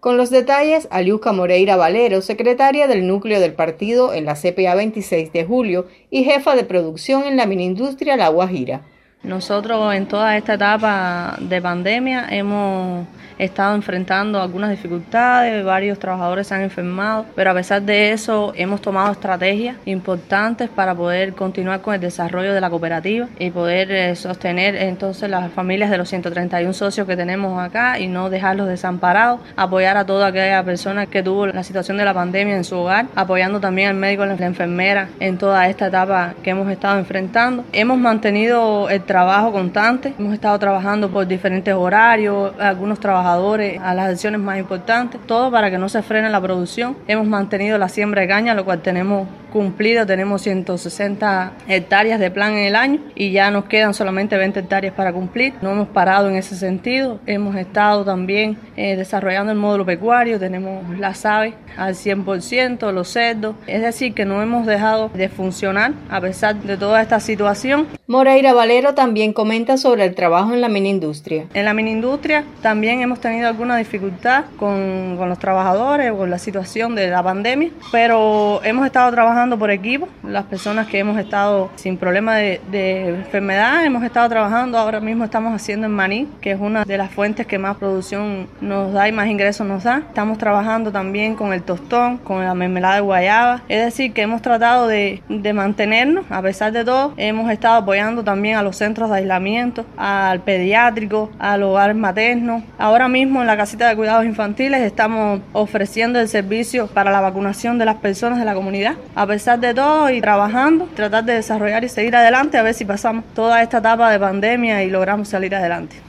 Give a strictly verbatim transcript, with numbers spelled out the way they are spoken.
Con los detalles, Aliuska Moreira Valero, secretaria del núcleo del partido en la C P A veintiséis de julio y jefa de producción en la Minindustria La Guajira. Nosotros en toda esta etapa de pandemia hemos estado enfrentando algunas dificultades, varios trabajadores se han enfermado, pero a pesar de eso hemos tomado estrategias importantes para poder continuar con el desarrollo de la cooperativa y poder eh, sostener entonces las familias de los ciento treinta y uno socios que tenemos acá y no dejarlos desamparados, apoyar a toda aquella persona que tuvo la situación de la pandemia en su hogar, apoyando también al médico y a la enfermera en toda esta etapa que hemos estado enfrentando. Hemos mantenido el trabajo constante, hemos estado trabajando por diferentes horarios, algunos trabajadores a las acciones más importantes, todo para que no se frene la producción. Hemos mantenido la siembra de caña, lo cual tenemos cumplido, tenemos ciento sesenta hectáreas de plan en el año y ya nos quedan solamente veinte hectáreas para cumplir. No hemos parado en ese sentido, hemos estado también eh, desarrollando el módulo pecuario, tenemos las aves al cien por ciento, los cerdos, es decir que no hemos dejado de funcionar a pesar de toda esta situación. Moreira Valero también comenta sobre el trabajo en la minindustria. En la minindustria también hemos tenido alguna dificultad con, con los trabajadores con la situación de la pandemia, pero hemos estado trabajando por equipo, las personas que hemos estado sin problema de, de enfermedad, hemos estado trabajando, ahora mismo estamos haciendo en maní, que es una de las fuentes que más producción nos da y más ingresos nos da. Estamos trabajando también con el tostón, con la mermelada de guayaba, es decir que hemos tratado de, de mantenernos, a pesar de todo, hemos estado apoyando también a los centros de aislamiento, al pediátrico, al hogar materno. Ahora mismo en la casita de cuidados infantiles estamos ofreciendo el servicio para la vacunación de las personas de la comunidad. A pesar de todo y trabajando, tratar de desarrollar y seguir adelante a ver si pasamos toda esta etapa de pandemia y logramos salir adelante.